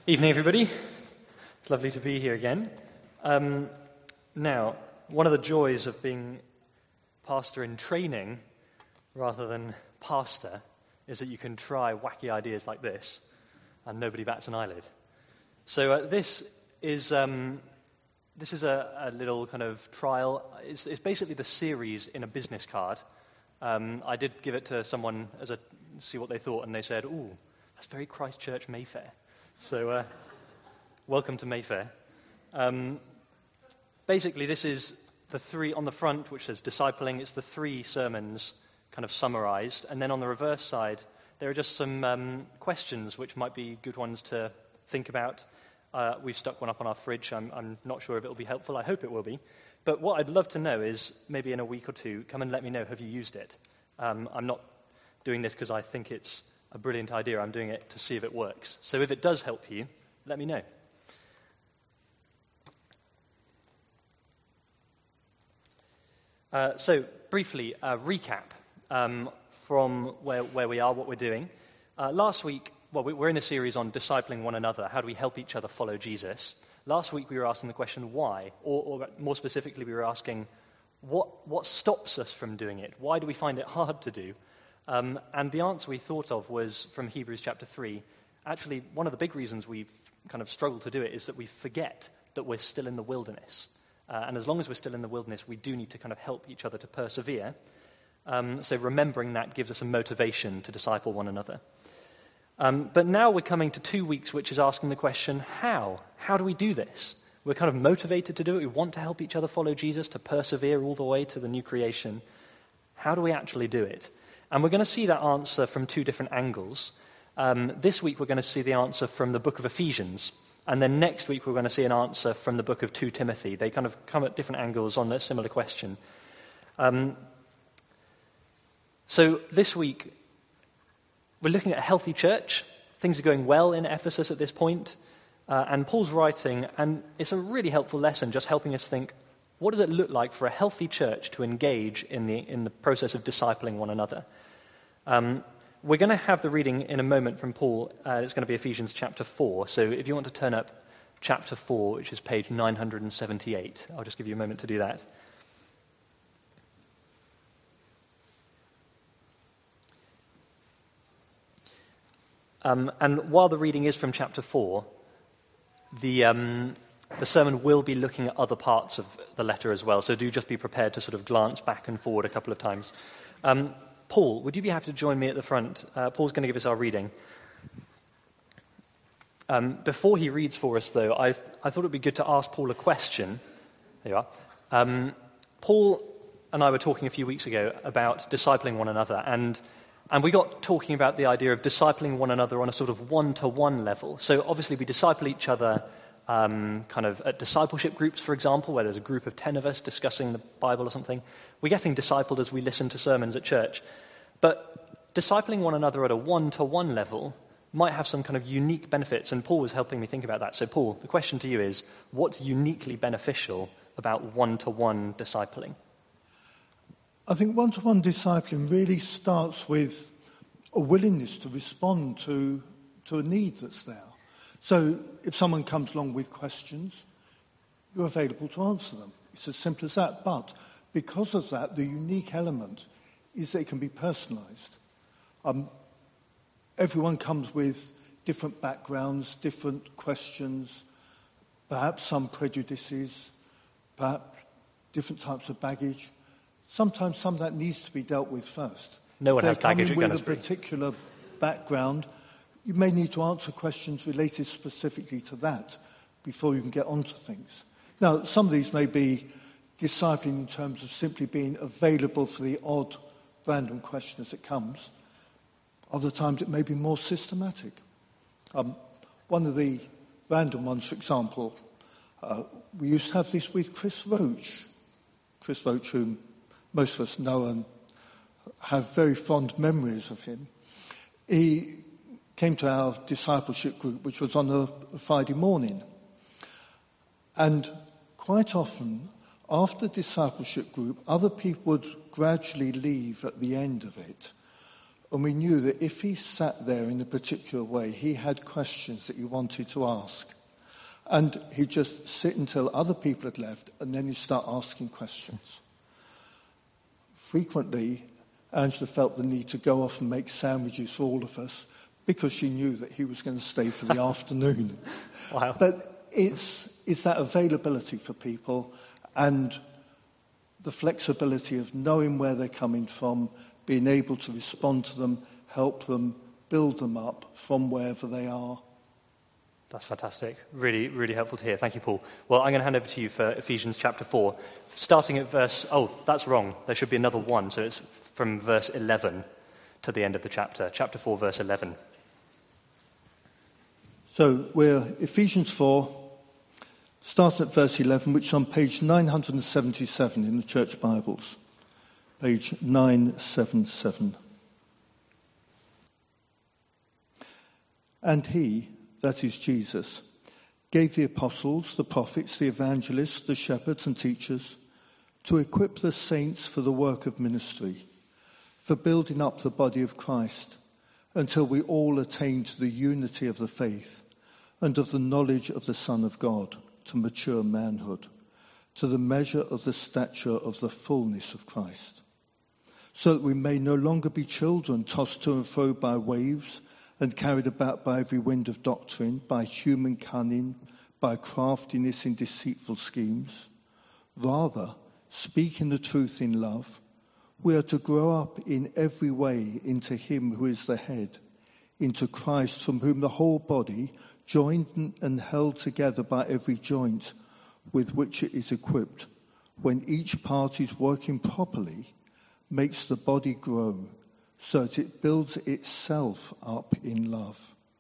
Evening, everybody. It's lovely to be here again. Now, one of the joys of being pastor in training rather than pastor is that you can try wacky ideas like this and nobody bats an eyelid. So this is a little kind of trial. It's basically the series in a business card. I did give it to someone see what they thought, and they said, "Ooh, that's very Christchurch Mayfair." So, welcome to Mayfair. Basically, this is the three on the front, which says discipling. It's the three sermons kind of summarized. And then on the reverse side, there are just some questions which might be good ones to think about. We've stuck one up on our fridge. I'm not sure if it will be helpful. I hope it will be. But what I'd love to know is, maybe in a week or two, come and let me know, have you used it? I'm not doing this because I think it's a brilliant idea. I'm doing it to see if it works. So if it does help you, let me know. So briefly, a recap from where we are, what we're doing. Last week, we're in a series on discipling one another. How do we help each other follow Jesus? Last week we were asking the question, why? Or more specifically, we were asking, what stops us from doing it? Why do we find it hard to do? And the answer we thought of was from Hebrews chapter 3. Actually, one of the big reasons we've kind of struggled to do it is that we forget that we're still in the wilderness. And as long as we're still in the wilderness, we do need to kind of help each other to persevere. So remembering that gives us a motivation to disciple one another. But now we're coming to 2 weeks, which is asking the question, how? How do we do this? We're kind of motivated to do it. We want to help each other follow Jesus, to persevere all the way to the new creation. How do we actually do it? And we're going to see that answer from two different angles. This week we're going to see the answer from the book of Ephesians. And then next week we're going to see an answer from the book of 2 Timothy. They kind of come at different angles on a similar question. So this week we're looking at a healthy church. Things are going well in Ephesus at this point. And Paul's writing, and it's a really helpful lesson just helping us think, what does it look like for a healthy church to engage in the process of discipling one another? We're going to have the reading in a moment from Paul. It's going to be Ephesians chapter 4. So if you want to turn up chapter 4, which is page 978, I'll just give you a moment to do that. And while the reading is from chapter 4, the sermon will be looking at other parts of the letter as well, so do just be prepared to sort of glance back and forward a couple of times. Paul, would you be happy to join me at the front? Paul's going to give us our reading. Before he reads for us, though, I thought it would be good to ask Paul a question. There you are. Paul and I were talking a few weeks ago about discipling one another, and we got talking about the idea of discipling one another on a sort of one-to-one level. So obviously we disciple each other kind of at discipleship groups, for example, where there's a group of 10 of us discussing the Bible or something. We're getting discipled as we listen to sermons at church. But discipling one another at a one-to-one level might have some kind of unique benefits, and Paul was helping me think about that. So Paul, the question to you is, what's uniquely beneficial about one-to-one discipling? I think one-to-one discipling really starts with a willingness to respond to a need that's there. So if someone comes along with questions, you're available to answer them. It's as simple as that. But because of that, the unique element is that it can be personalised. Everyone comes with different backgrounds, different questions, perhaps some prejudices, perhaps different types of baggage. Sometimes some of that needs to be dealt with first. No one has baggage at Gunnersbury. With a particular background, you may need to answer questions related specifically to that before you can get onto things. Now, some of these may be discipling in terms of simply being available for the odd random question as it comes. Other times it may be more systematic. One of the random ones, for example, we used to have this with Chris Roach. Chris Roach, whom most of us know and have very fond memories of him. He came to our discipleship group, which was on a Friday morning. And quite often, after discipleship group, other people would gradually leave at the end of it And we knew that if he sat there in a particular way, he had questions that he wanted to ask. And he'd just sit until other people had left, and then he'd start asking questions. Frequently, Angela felt the need to go off and make sandwiches for all of us because she knew that he was going to stay for the afternoon. Wow. But it's that availability for people and the flexibility of knowing where they're coming from, being able to respond to them, help them, build them up from wherever they are. That's fantastic. Really, really helpful to hear. Thank you, Paul. Well, I'm going to hand over to you for Ephesians chapter 4, starting at verse... Oh, that's wrong. There should be another one, so it's from verse 11 to the end of the chapter. Chapter 4, verse 11. So we're Ephesians 4, starting at verse 11, which is on page 977 in the Church Bibles. Page 977. And he, that is Jesus, gave the apostles, the prophets, the evangelists, the shepherds and teachers to equip the saints for the work of ministry, for building up the body of Christ, until we all attain to the unity of the faith and of the knowledge of the Son of God, to mature manhood, to the measure of the stature of the fullness of Christ, so that we may no longer be children tossed to and fro by waves and carried about by every wind of doctrine, by human cunning, by craftiness in deceitful schemes. Rather, speaking the truth in love, we are to grow up in every way into him who is the head, into Christ, from whom the whole body, joined and held together by every joint with which it is equipped, when each part is working properly, makes the body grow, so that it builds itself up in love.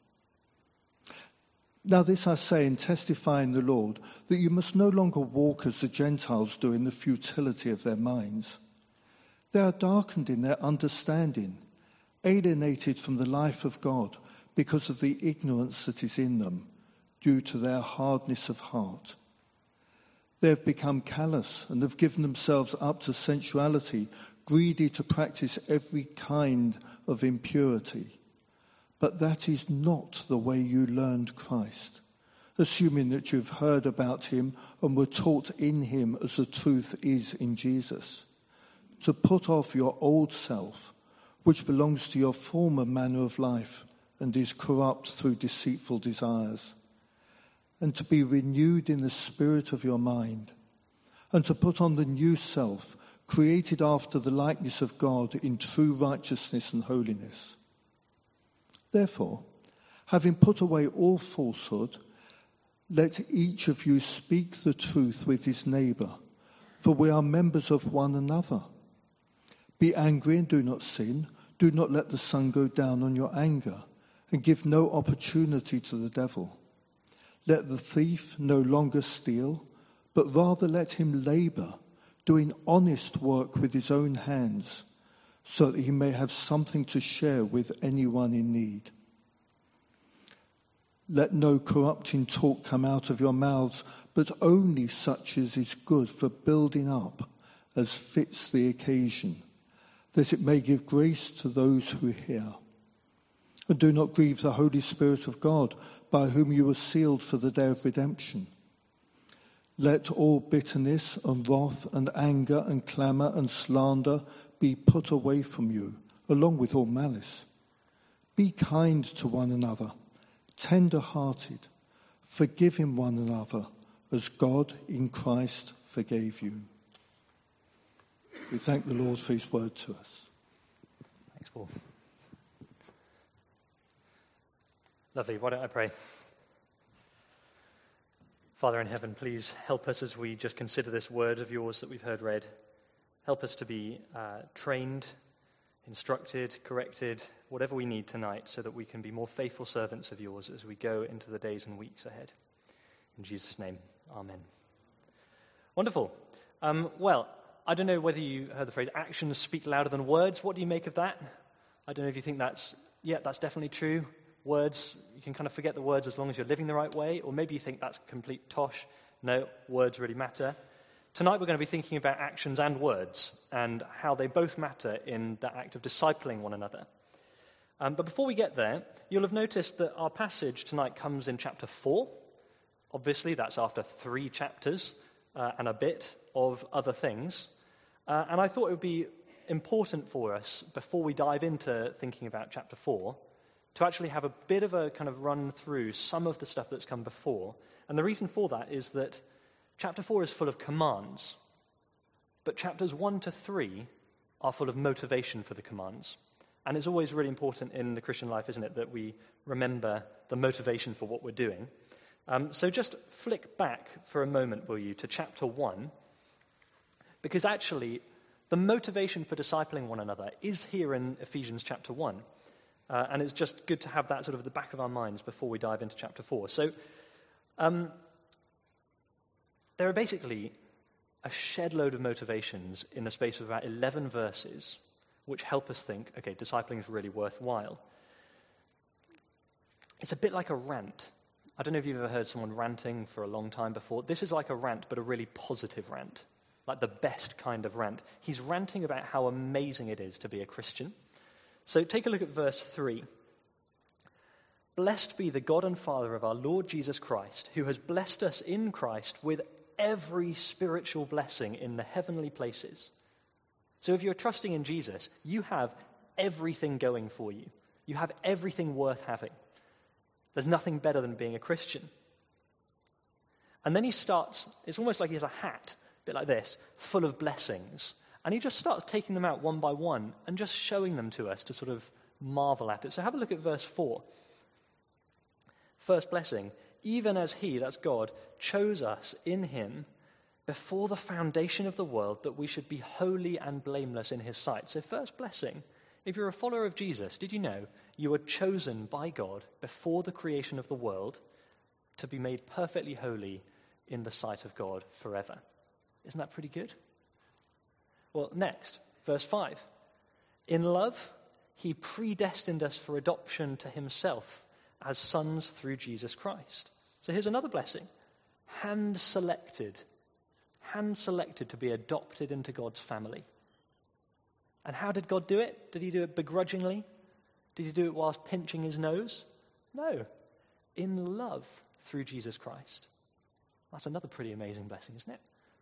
Now this I say and testify in the Lord, that you must no longer walk as the Gentiles do in the futility of their minds. They are darkened in their understanding, alienated from the life of God because of the ignorance that is in them, due to their hardness of heart. They have become callous and have given themselves up to sensuality, greedy to practice every kind of impurity. But that is not the way you learned Christ, assuming that you've heard about him and were taught in him as the truth is in Jesus, to put off your old self, which belongs to your former manner of life and is corrupt through deceitful desires, and to be renewed in the spirit of your mind, and to put on the new self, created after the likeness of God in true righteousness and holiness. Therefore, having put away all falsehood, let each of you speak the truth with his neighbour, for we are members of one another. Be angry and do not sin. Do not let the sun go down on your anger, and give no opportunity to the devil. Let the thief no longer steal, but rather let him labour, doing honest work with his own hands, so that he may have something to share with anyone in need. Let no corrupting talk come out of your mouths, but only such as is good for building up, as fits the occasion, that it may give grace to those who hear. And do not grieve the Holy Spirit of God, by whom you were sealed for the day of redemption. Let all bitterness and wrath and anger and clamour and slander be put away from you, along with all malice. Be kind to one another, tender-hearted, forgiving one another, as God in Christ forgave you. We thank the Lord for his word to us. Thanks, Paul. Lovely. Why don't I pray? Father in heaven, please help us as we just consider this word of yours that we've heard read. Help us to be trained, instructed, corrected, whatever we need tonight, so that we can be more faithful servants of yours as we go into the days and weeks ahead. In Jesus' name, amen. Wonderful. Well, I don't know whether you heard the phrase, actions speak louder than words. What do you make of that? I don't know if you think that's definitely true. Words, you can kind of forget the words as long as you're living the right way, or maybe you think that's complete tosh. No, words really matter. Tonight we're going to be thinking about actions and words and how they both matter in the act of discipling one another. But before we get there, you'll have noticed that our passage tonight comes in chapter 4. Obviously, that's after 3 chapters and a bit of other things. And I thought it would be important for us, before we dive into thinking about chapter 4, to actually have a bit of a kind of run through some of the stuff that's come before. And the reason for that is that chapter 4 is full of commands, but chapters 1 to 3 are full of motivation for the commands. And it's always really important in the Christian life, isn't it, that we remember the motivation for what we're doing. So just flick back for a moment, will you, to chapter 1, because actually the motivation for discipling one another is here in Ephesians chapter 1. And it's just good to have that sort of at the back of our minds before we dive into chapter 4. So there are basically a shed load of motivations in the space of about 11 verses which help us think, okay, discipling is really worthwhile. It's a bit like a rant. I don't know if you've ever heard someone ranting for a long time before. This is like a rant, but a really positive rant, like the best kind of rant. He's ranting about how amazing it is to be a Christian. So take a look at verse 3. Blessed be the God and Father of our Lord Jesus Christ, who has blessed us in Christ with every spiritual blessing in the heavenly places. So if you're trusting in Jesus, you have everything going for you. You have everything worth having. There's nothing better than being a Christian. And then he starts, it's almost like he has a hat, a bit like this, full of blessings. And he just starts taking them out one by one and just showing them to us to sort of marvel at it. So have a look at verse 4. First blessing, even as he, that's God, chose us in him before the foundation of the world, that we should be holy and blameless in his sight. So first blessing, if you're a follower of Jesus, did you know you were chosen by God before the creation of the world to be made perfectly holy in the sight of God forever? Isn't that pretty good? Well, next, verse 5. In love, he predestined us for adoption to himself as sons through Jesus Christ. So here's another blessing. Hand-selected to be adopted into God's family. And how did God do it? Did he do it begrudgingly? Did he do it whilst pinching his nose? No. In love through Jesus Christ. That's another pretty amazing blessing, isn't it?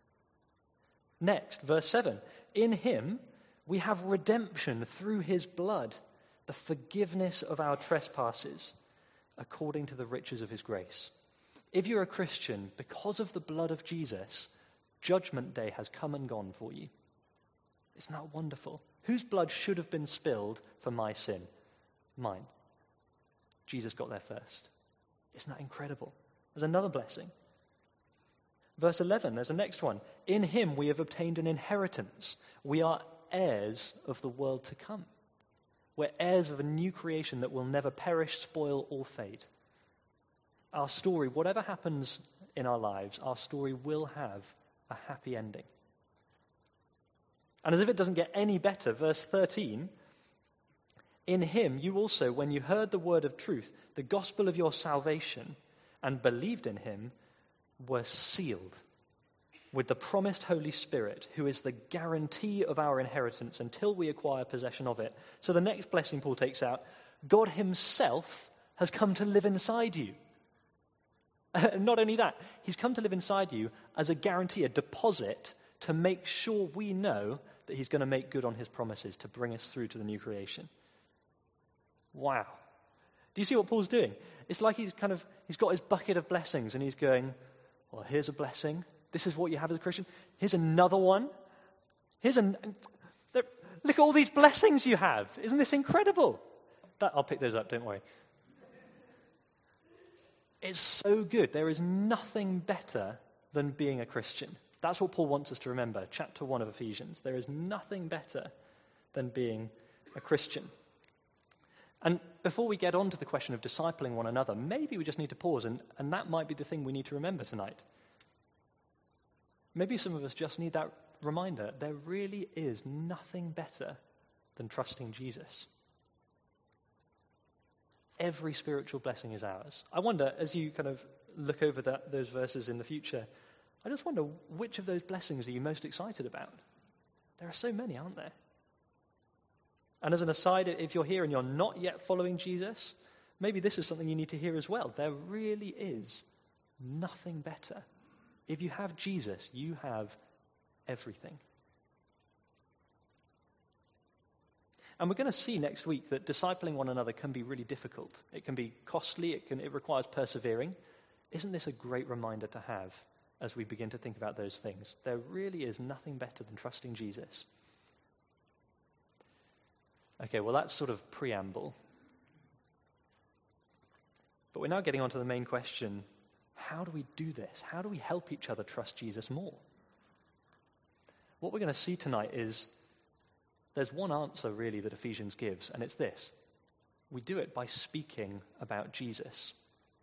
Next, verse 7. In him we have redemption through his blood, the forgiveness of our trespasses, according to the riches of his grace. If you're a Christian, because of the blood of Jesus, Judgment Day has come and gone for you. Isn't that wonderful? Whose blood should have been spilled for my sin? Mine. Jesus got there first. Isn't that incredible? There's another blessing. Verse 11, there's the next one. In him we have obtained an inheritance. We are heirs of the world to come. We're heirs of a new creation that will never perish, spoil, or fade. Our story, whatever happens in our lives, our story will have a happy ending. And as if it doesn't get any better, verse 13, in him you also, when you heard the word of truth, the gospel of your salvation, and believed in him, were sealed with the promised Holy Spirit, who is the guarantee of our inheritance until we acquire possession of it. So the next blessing Paul takes out, God himself has come to live inside you. Not only that, he's come to live inside you as a guarantee, a deposit, to make sure we know that he's going to make good on his promises to bring us through to the new creation. Wow. Do you see what Paul's doing? It's like he's got his bucket of blessings and he's going, well, here's a blessing. This is what you have as a Christian. Here's another one. Look at all these blessings you have. Isn't this incredible? I'll pick those up, don't worry. It's so good. There is nothing better than being a Christian. That's what Paul wants us to remember. Chapter 1 of Ephesians. There is nothing better than being a Christian. And before we get on to the question of discipling one another, maybe we just need to pause, and that might be the thing we need to remember tonight. Maybe some of us just need that reminder. There really is nothing better than trusting Jesus. Every spiritual blessing is ours. I wonder, as you kind of look over those verses in the future, I just wonder, which of those blessings are you most excited about? There are so many, aren't there? And as an aside, if you're here and you're not yet following Jesus, maybe this is something you need to hear as well. There really is nothing better. If you have Jesus, you have everything. And we're going to see next week that discipling one another can be really difficult. It can be costly. It requires persevering. Isn't this a great reminder to have as we begin to think about those things? There really is nothing better than trusting Jesus. Okay, well, that's sort of preamble. But we're now getting on to the main question. How do we do this? How do we help each other trust Jesus more? What we're going to see tonight is there's one answer, really, that Ephesians gives, and it's this. We do it by speaking about Jesus.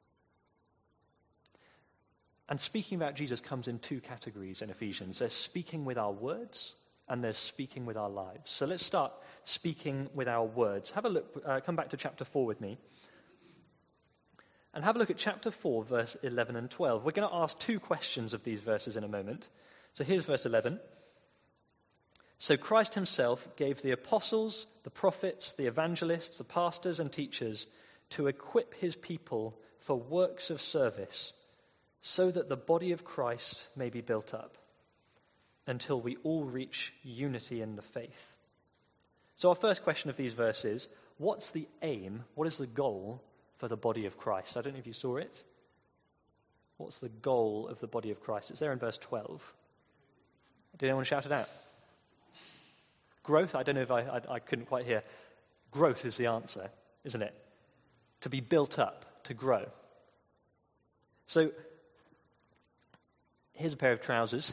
And speaking about Jesus comes in two categories in Ephesians. There's speaking with our words, and there's speaking with our lives. So let's start speaking with our words. Have a look, come back to chapter 4 with me. And have a look at chapter 4, verse 11 and 12. We're going to ask two questions of these verses in a moment. So here's verse 11. So Christ himself gave the apostles, the prophets, the evangelists, the pastors and teachers to equip his people for works of service, so that the body of Christ may be built up, until we all reach unity in the faith. So our first question of these verses, what's the aim, what is the goal for the body of Christ? I don't know if you saw it. What's the goal of the body of Christ? It's there in verse 12. Did anyone shout it out? Growth? I don't know if I couldn't quite hear. Growth is the answer, isn't it? To be built up, to grow. So, here's a pair of trousers.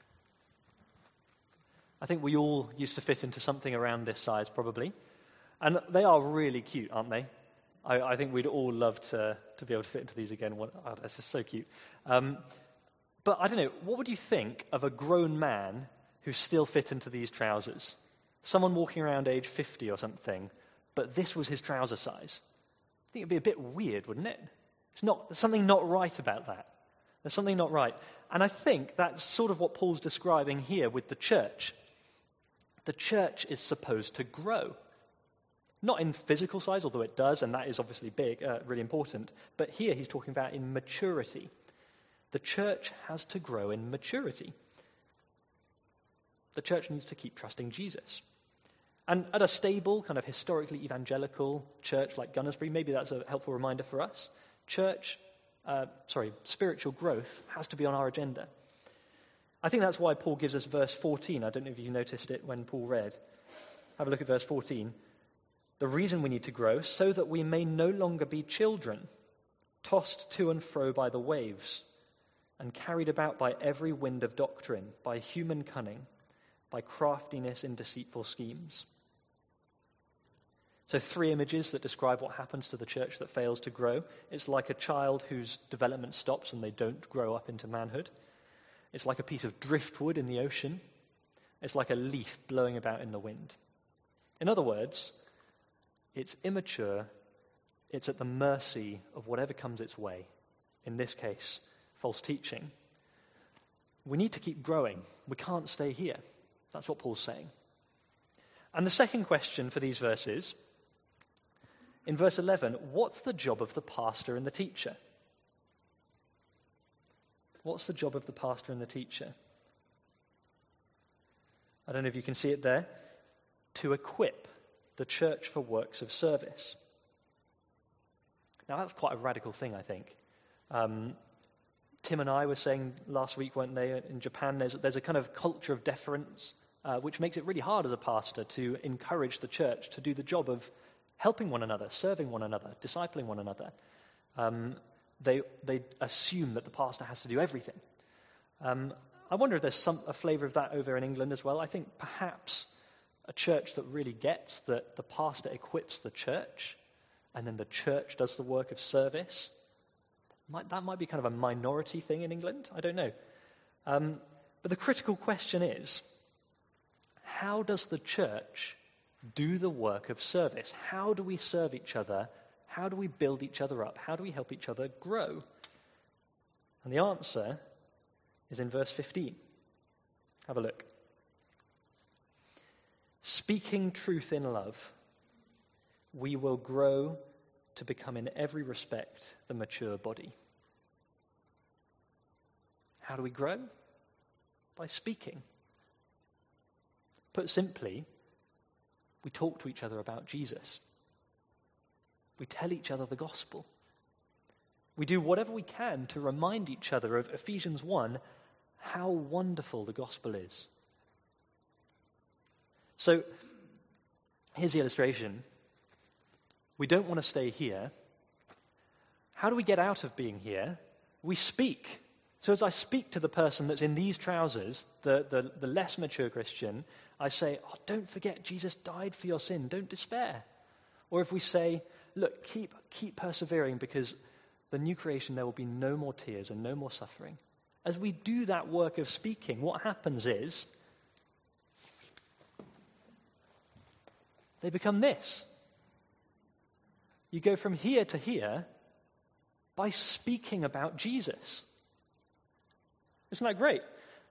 I think we all used to fit into something around this size, probably. And they are really cute, aren't they? I think we'd all love to be able to fit into these again. Oh, that's just so cute. But I don't know, what would you think of a grown man who still fit into these trousers? Someone walking around age 50 or something, but this was his trouser size. I think it'd be a bit weird, wouldn't it? There's something not right about that. There's something not right. And I think that's sort of what Paul's describing here with the church. The church is supposed to grow. Not in physical size, although it does, and that is obviously big, really important. But here he's talking about in maturity. The church has to grow in maturity. The church needs to keep trusting Jesus. And at a stable, kind of historically evangelical church like Gunnersbury, maybe that's a helpful reminder for us. Spiritual growth has to be on our agenda. I think that's why Paul gives us verse 14. I don't know if you noticed it when Paul read. Have a look at verse 14. The reason we need to grow, so that we may no longer be children, tossed to and fro by the waves, and carried about by every wind of doctrine, by human cunning, by craftiness in deceitful schemes. So 3 images that describe what happens to the church that fails to grow. It's like a child whose development stops and they don't grow up into manhood. It's like a piece of driftwood in the ocean. It's like a leaf blowing about in the wind. In other words, it's immature. It's at the mercy of whatever comes its way. In this case, false teaching. We need to keep growing. We can't stay here. That's what Paul's saying. And the second question for these verses, in verse 11, what's the job of the pastor and the teacher? What's the job of the pastor and the teacher? I don't know if you can see it there. To equip the church for works of service. Now, that's quite a radical thing, I think. Tim and I were saying last week, weren't they, in Japan, there's a kind of culture of deference, which makes it really hard as a pastor to encourage the church to do the job of helping one another, serving one another, discipling one another. They assume that the pastor has to do everything. I wonder if there's a flavour of that over in England as well. I think perhaps a church that really gets that the pastor equips the church and then the church does the work of service. That might be kind of a minority thing in England. I don't know. But the critical question is, how does the church do the work of service? How do we serve each other? How do we build each other up? How do we help each other grow? And the answer is in verse 15. Have a look. speaking truth in love, we will grow to become in every respect the mature body. How do we grow? By speaking. Put simply, we talk to each other about Jesus. We tell each other the gospel. We do whatever we can to remind each other of Ephesians 1, how wonderful the gospel is. So, here's the illustration. We don't want to stay here. How do we get out of being here? We speak. So as I speak to the person that's in these trousers, the less mature Christian, I say, oh, don't forget Jesus died for your sin. Don't despair. Or if we say, look, keep persevering because the new creation, there will be no more tears and no more suffering. As we do that work of speaking, what happens is they become this. You go from here to here by speaking about Jesus. Isn't that great?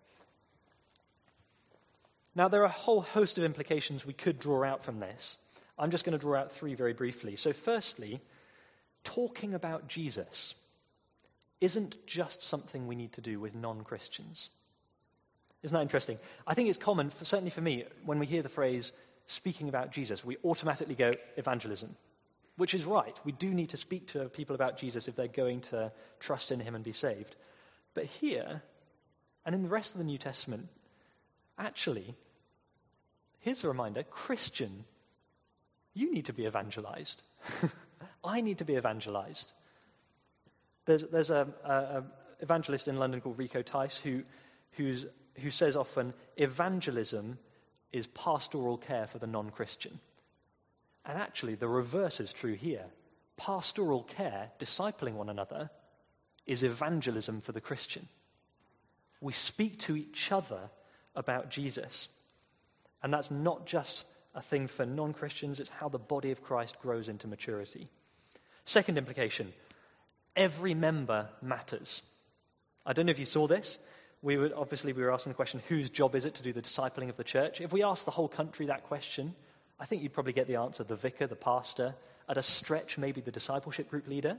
Now, there are a whole host of implications we could draw out from this. I'm just going to draw out 3 very briefly. So firstly, talking about Jesus isn't just something we need to do with non-Christians. Isn't that interesting? I think it's common, certainly for me, when we hear the phrase speaking about Jesus, we automatically go evangelism, which is right. We do need to speak to people about Jesus if they're going to trust in him and be saved. But here, and in the rest of the New Testament, actually, here's a reminder, Christian, you need to be evangelized. I need to be evangelized. There's a evangelist in London called Rico Tice who says often, evangelism is pastoral care for the non-Christian. And actually, the reverse is true here. Pastoral care, discipling one another, is evangelism for the Christian. We speak to each other about Jesus. And that's not just a thing for non-Christians, it's how the body of Christ grows into maturity. Second implication, every member matters. I don't know if you saw this. We were asking the question, whose job is it to do the discipling of the church? If we asked the whole country that question, I think you'd probably get the answer, the vicar, the pastor, at a stretch, maybe the discipleship group leader.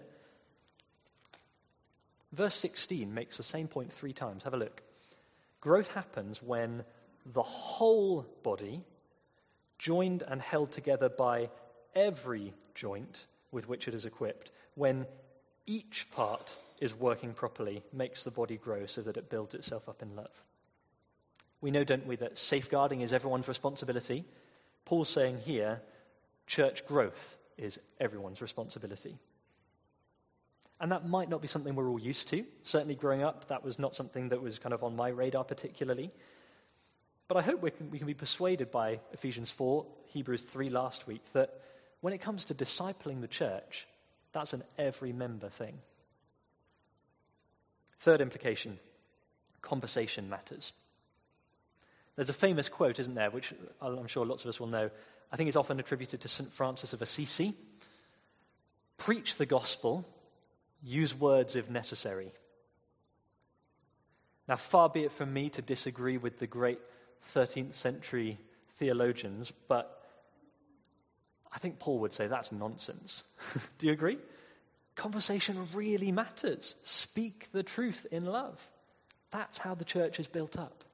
Verse 16 makes the same point 3 times. Have a look. Growth happens when the whole body, joined and held together by every joint with which it is equipped, when each part is working properly, makes the body grow so that it builds itself up in love. We know, don't we, that safeguarding is everyone's responsibility. Paul's saying here, church growth is everyone's responsibility. And that might not be something we're all used to. Certainly growing up, that was not something that was kind of on my radar particularly. But I hope we can be persuaded by Ephesians 4, Hebrews 3 last week, that when it comes to discipling the church, that's an every member thing. Third implication, conversation matters. There's a famous quote, isn't there, which I'm sure lots of us will know. I think it's often attributed to St. Francis of Assisi. Preach the gospel, use words if necessary. Now, far be it from me to disagree with the great 13th century theologians, but I think Paul would say that's nonsense. Do you agree? Conversation really matters. Speak the truth in love. That's how the church is built up.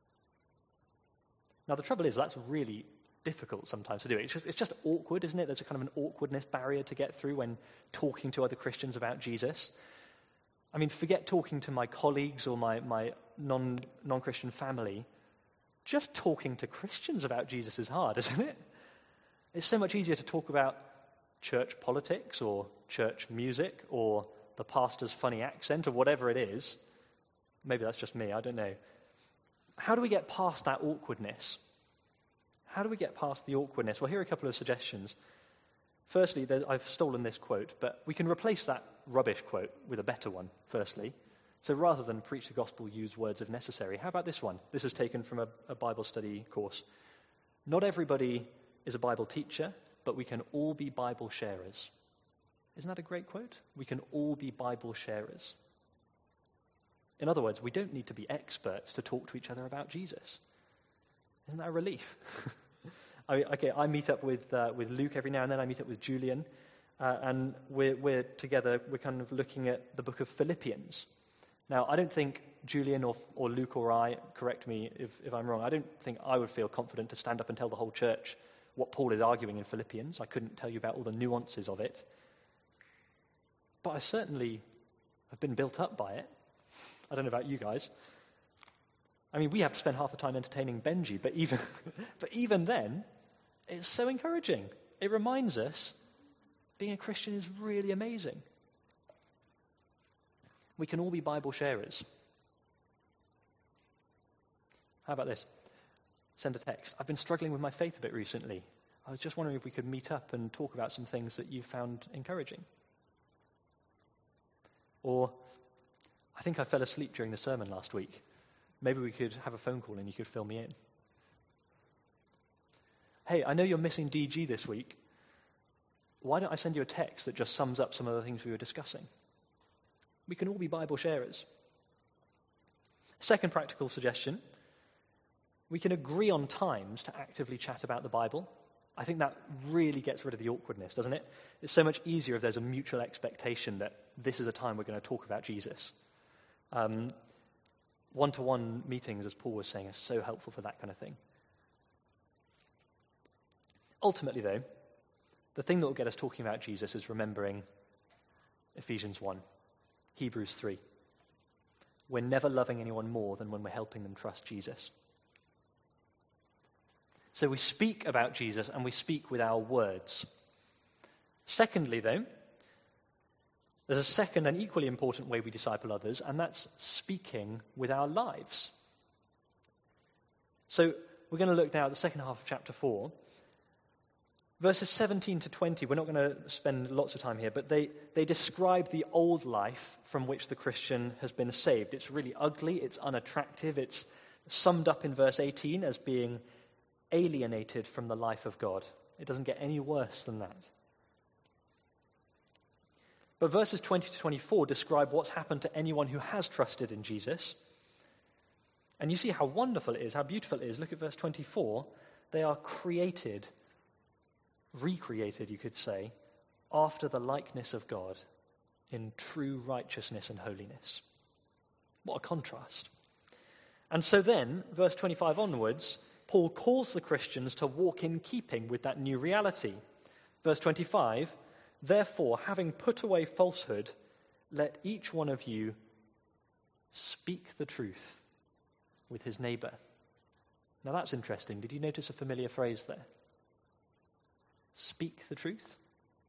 Now, the trouble is that's really difficult sometimes to do. It's just awkward, isn't it? There's a kind of an awkwardness barrier to get through when talking to other Christians about Jesus. I mean, forget talking to my colleagues or my non-Christian family. Just talking to Christians about Jesus is hard, isn't it? It's so much easier to talk about church politics or church music or the pastor's funny accent or whatever it is. Maybe that's just me, I don't know. How do we get past that awkwardness? How do we get past the awkwardness? Well, here are a couple of suggestions. Firstly, I've stolen this quote, but we can replace that rubbish quote with a better one, firstly. So rather than preach the gospel, use words if necessary. How about this one? This is taken from a Bible study course. Not everybody is a Bible teacher, but we can all be Bible sharers. Isn't that a great quote? We can all be Bible sharers. In other words, we don't need to be experts to talk to each other about Jesus. Isn't that a relief? I meet up with Luke every now and then. I meet up with Julian, and we're together. We're kind of looking at the book of Philippians. Now, I don't think Julian or Luke or I, correct me if I'm wrong, I don't think I would feel confident to stand up and tell the whole church what Paul is arguing in Philippians. I couldn't tell you about all the nuances of it. But I certainly have been built up by it. I don't know about you guys. I mean, we have to spend half the time entertaining Benji, but even then, it's so encouraging. It reminds us being a Christian is really amazing. We can all be Bible sharers. How about this? Send a text. I've been struggling with my faith a bit recently. I was just wondering if we could meet up and talk about some things that you found encouraging. Or, I think I fell asleep during the sermon last week. Maybe we could have a phone call and you could fill me in. Hey, I know you're missing DG this week. Why don't I send you a text that just sums up some of the things we were discussing? We can all be Bible sharers. Second practical suggestion, we can agree on times to actively chat about the Bible. I think that really gets rid of the awkwardness, doesn't it? It's so much easier if there's a mutual expectation that this is a time we're going to talk about Jesus. One-to-one meetings, as Paul was saying, are so helpful for that kind of thing. Ultimately, though, the thing that will get us talking about Jesus is remembering Ephesians 1, Hebrews 3. We're never loving anyone more than when we're helping them trust Jesus. So we speak about Jesus and we speak with our words. Secondly, though, there's a second and equally important way we disciple others, and that's speaking with our lives. So we're going to look now at the second half of chapter 4. Verses 17 to 20, we're not going to spend lots of time here, but they describe the old life from which the Christian has been saved. It's really ugly, it's unattractive, it's summed up in verse 18 as being alienated from the life of God. It doesn't get any worse than that. But verses 20 to 24 describe what's happened to anyone who has trusted in Jesus. And you see how wonderful it is, how beautiful it is. Look at verse 24. They are created, recreated, you could say, after the likeness of God in true righteousness and holiness. What a contrast. And so then, verse 25 onwards, Paul calls the Christians to walk in keeping with that new reality. Verse 25, therefore, having put away falsehood, let each one of you speak the truth with his neighbor. Now that's interesting. Did you notice a familiar phrase there? Speak the truth.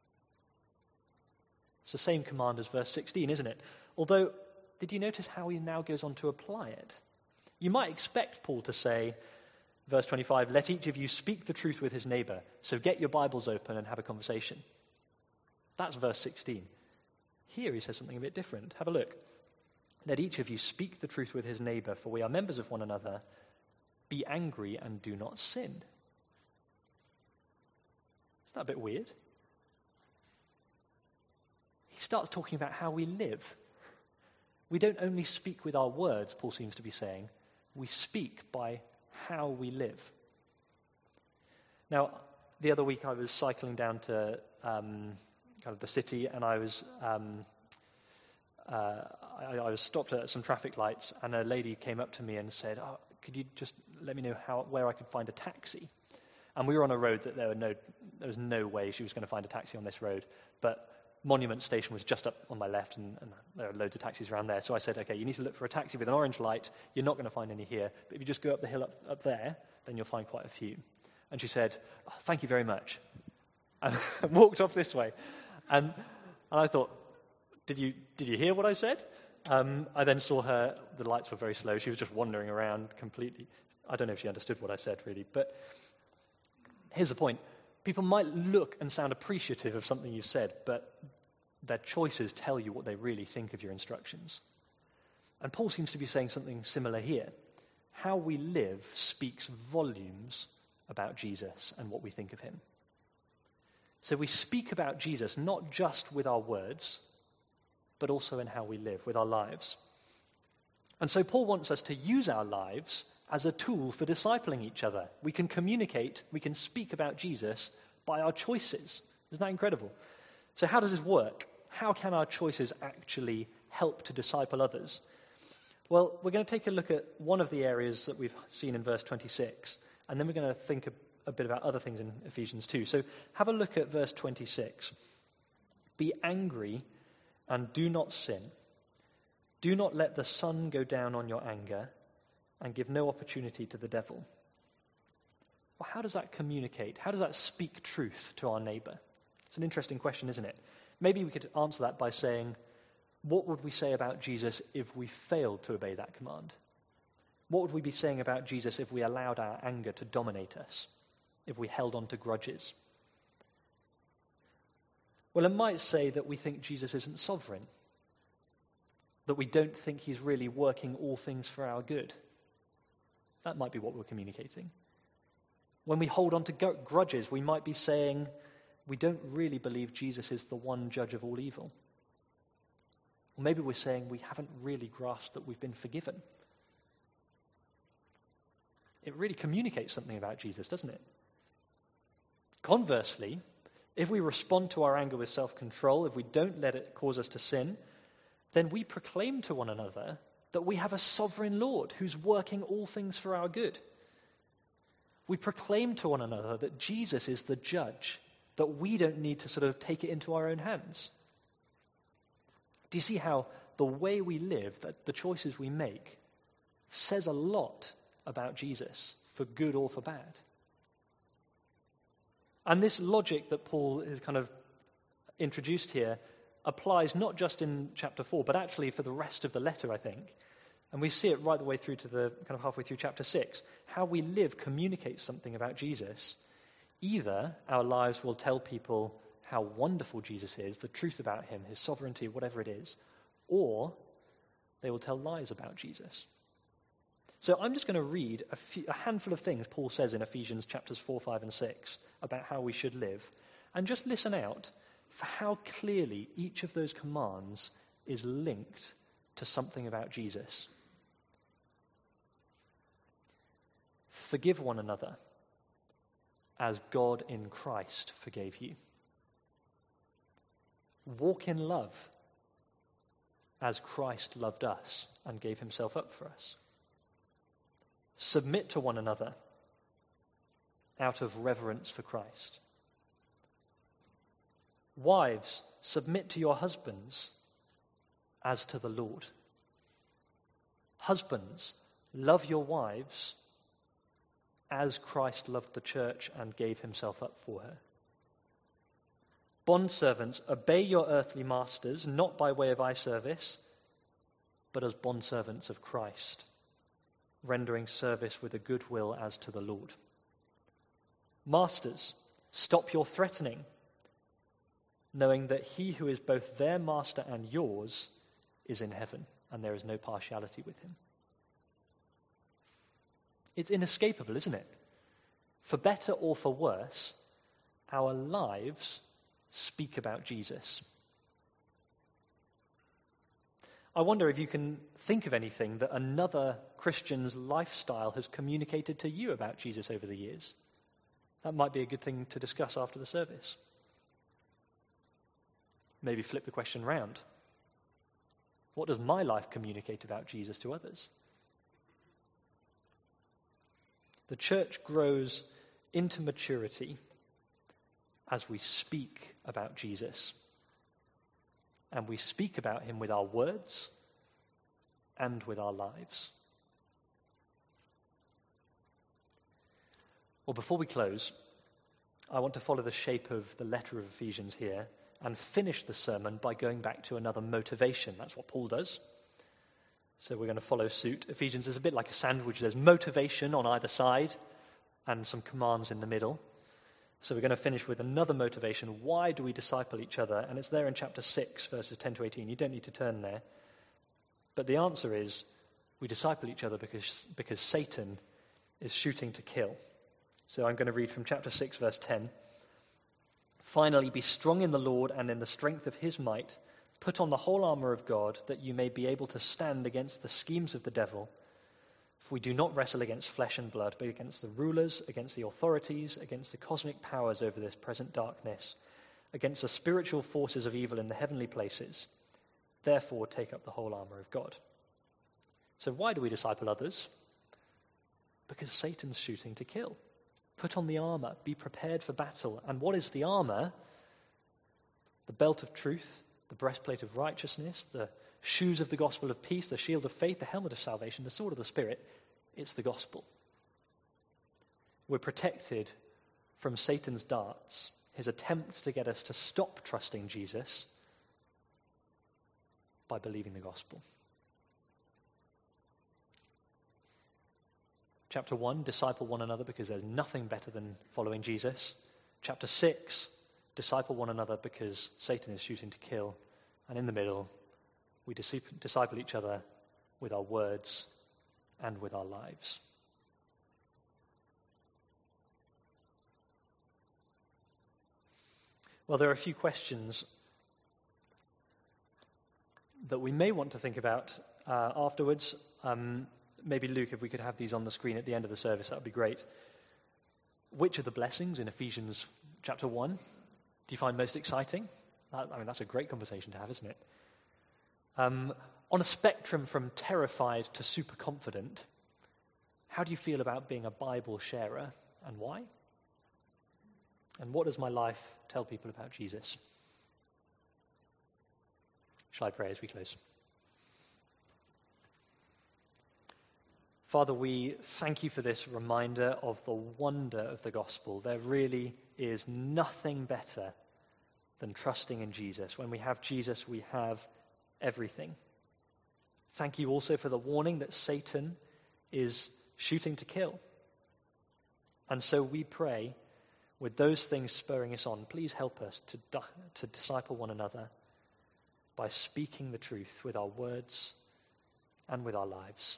It's the same command as verse 16, isn't it? Although, did you notice how he now goes on to apply it? You might expect Paul to say, verse 25, let each of you speak the truth with his neighbor. So get your Bibles open and have a conversation. That's verse 16. Here he says something a bit different. Have a look. Let each of you speak the truth with his neighbor, for we are members of one another. Be angry and do not sin. Isn't that a bit weird? He starts talking about how we live. We don't only speak with our words, Paul seems to be saying. We speak by how we live. Now, the other week I was cycling down to kind of the city, and I was stopped at some traffic lights, and a lady came up to me and said, "Oh, could you just let me know where I could find a taxi?" And we were on a road that there was no way she was going to find a taxi on this road, but Monument Station was just up on my left, and there are loads of taxis around there. So I said, okay, you need to look for a taxi with an orange light. You're not going to find any here, but if you just go up the hill up there, then you'll find quite a few. And she said, oh, thank you very much, and walked off this way. And I thought, did you hear what I said? I then saw her, the lights were very slow. She was just wandering around completely. I don't know if she understood what I said, really. But here's the point. People might look and sound appreciative of something you've said, but their choices tell you what they really think of your instructions. And Paul seems to be saying something similar here. How we live speaks volumes about Jesus and what we think of him. So we speak about Jesus not just with our words, but also in how we live, with our lives. And so Paul wants us to use our lives as a tool for discipling each other. We can communicate, we can speak about Jesus by our choices. Isn't that incredible? So how does this work? How can our choices actually help to disciple others? Well, we're going to take a look at one of the areas that we've seen in verse 26, and then we're going to think a bit about other things in Ephesians 2. So have a look at verse 26. Be angry and do not sin. Do not let the sun go down on your anger, and give no opportunity to the devil. Well, how does that communicate? How does that speak truth to our neighbor? It's an interesting question, isn't it? Maybe we could answer that by saying, what would we say about Jesus if we failed to obey that command? What would we be saying about Jesus if we allowed our anger to dominate us? If we held on to grudges? Well, it might say that we think Jesus isn't sovereign, that we don't think he's really working all things for our good. That might be what we're communicating. When we hold on to grudges, we might be saying we don't really believe Jesus is the one judge of all evil. Or maybe we're saying we haven't really grasped that we've been forgiven. It really communicates something about Jesus, doesn't it? Conversely, if we respond to our anger with self-control, if we don't let it cause us to sin, then we proclaim to one another that we have a sovereign Lord who's working all things for our good. We proclaim to one another that Jesus is the judge, that we don't need to sort of take it into our own hands. Do you see how the way we live, that the choices we make, says a lot about Jesus, for good or for bad? And this logic that Paul has kind of introduced here applies not just in chapter 4, but actually for the rest of the letter, I think. And we see it right the way through to the kind of halfway through chapter 6. How we live communicates something about Jesus. Either our lives will tell people how wonderful Jesus is, the truth about him, his sovereignty, whatever it is, or they will tell lies about Jesus. So I'm just going to read a handful of things Paul says in Ephesians chapters 4, 5, and 6 about how we should live, and just listen out for how clearly each of those commands is linked to something about Jesus. Forgive one another as God in Christ forgave you. Walk in love as Christ loved us and gave himself up for us. Submit to one another out of reverence for Christ. Wives, submit to your husbands as to the Lord. Husbands, love your wives as Christ loved the church and gave himself up for her. Bondservants, obey your earthly masters, not by way of eye service, but as bondservants of Christ, rendering service with a good will as to the Lord. Masters, stop your threatening, knowing that he who is both their master and yours is in heaven, and there is no partiality with him. It's inescapable, isn't it? For better or for worse, our lives speak about Jesus. I wonder if you can think of anything that another Christian's lifestyle has communicated to you about Jesus over the years. That might be a good thing to discuss after the service. Maybe flip the question round. What does my life communicate about Jesus to others? The church grows into maturity as we speak about Jesus. And we speak about him with our words and with our lives. Well, before we close, I want to follow the shape of the letter of Ephesians here and finish the sermon by going back to another motivation. That's what Paul does. So we're going to follow suit. Ephesians is a bit like a sandwich. There's motivation on either side and some commands in the middle. So we're going to finish with another motivation. Why do we disciple each other? And it's there in chapter 6, verses 10 to 18. You don't need to turn there. But the answer is we disciple each other because Satan is shooting to kill. So I'm going to read from chapter 6, verse 10. Finally, be strong in the Lord and in the strength of his might. Put on the whole armor of God, that you may be able to stand against the schemes of the devil. For we do not wrestle against flesh and blood, but against the rulers, against the authorities, against the cosmic powers over this present darkness, against the spiritual forces of evil in the heavenly places. Therefore, take up the whole armor of God. So why do we disciple others? Because Satan's shooting to kill. Put on the armor, be prepared for battle. And what is the armor? The belt of truth, the breastplate of righteousness, the shoes of the gospel of peace, the shield of faith, the helmet of salvation, the sword of the Spirit. It's the gospel. We're protected from Satan's darts, his attempts to get us to stop trusting Jesus, by believing the gospel. Chapter 1, disciple one another because there's nothing better than following Jesus. Chapter 6, disciple one another because Satan is shooting to kill. And in the middle, we disciple each other with our words and with our lives. Well, there are a few questions that we may want to think about afterwards. Maybe, Luke, if we could have these on the screen at the end of the service, that would be great. Which of the blessings in Ephesians chapter 1 do you find most exciting? That's a great conversation to have, isn't it? On a spectrum from terrified to super confident, how do you feel about being a Bible sharer, and why? And what does my life tell people about Jesus? Shall I pray as we close? Father, we thank you for this reminder of the wonder of the gospel. There really is nothing better than trusting in Jesus. When we have Jesus, we have everything. Thank you also for the warning that Satan is shooting to kill. And so we pray, with those things spurring us on, please help us to disciple one another by speaking the truth with our words and with our lives.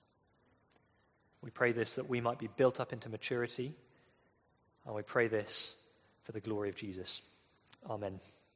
We pray this that we might be built up into maturity, and we pray this for the glory of Jesus. Amen.